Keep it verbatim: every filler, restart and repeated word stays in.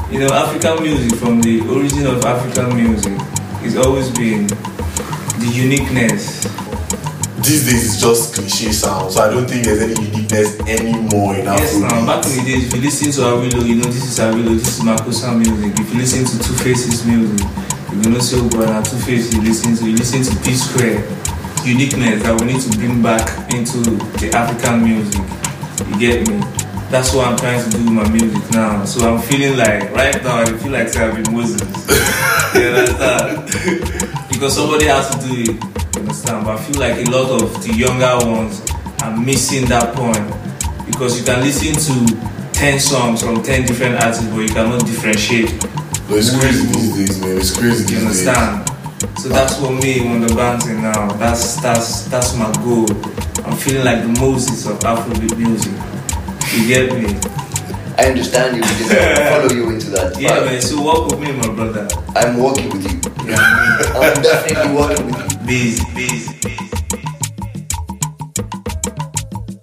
You know, African music, from the origin of African music, it's always been the uniqueness. These days it's just cliche sound, so I don't think there's any uniqueness anymore in Afrobeat. Yes, now, back in the days, if you listen to Awilo, you know this is Awilo, this is Makosa music. If you listen to Two Faces music, you know so good and Two Faces you listen to, you listen to P Square. Uniqueness that we need to bring back into the African music. You get me? That's what I'm trying to do with my music now. So I'm feeling like, right now, I feel like I've been Moses. You understand? Because somebody has to do it. You understand? But I feel like a lot of the younger ones are missing that point. Because you can listen to ten songs from ten different artists, but you cannot differentiate. But it's crazy these days, man. It's crazy these You understand? Days. So that's what me on the bounty now. That's that's that's my goal. I'm feeling like the Moses of Afrobeat music. You get me? I understand you because I follow you into that. Yeah, man. So walk with me, my brother. I'm walking with you. Yeah, I'm definitely walking with you. Busy, busy, busy, busy.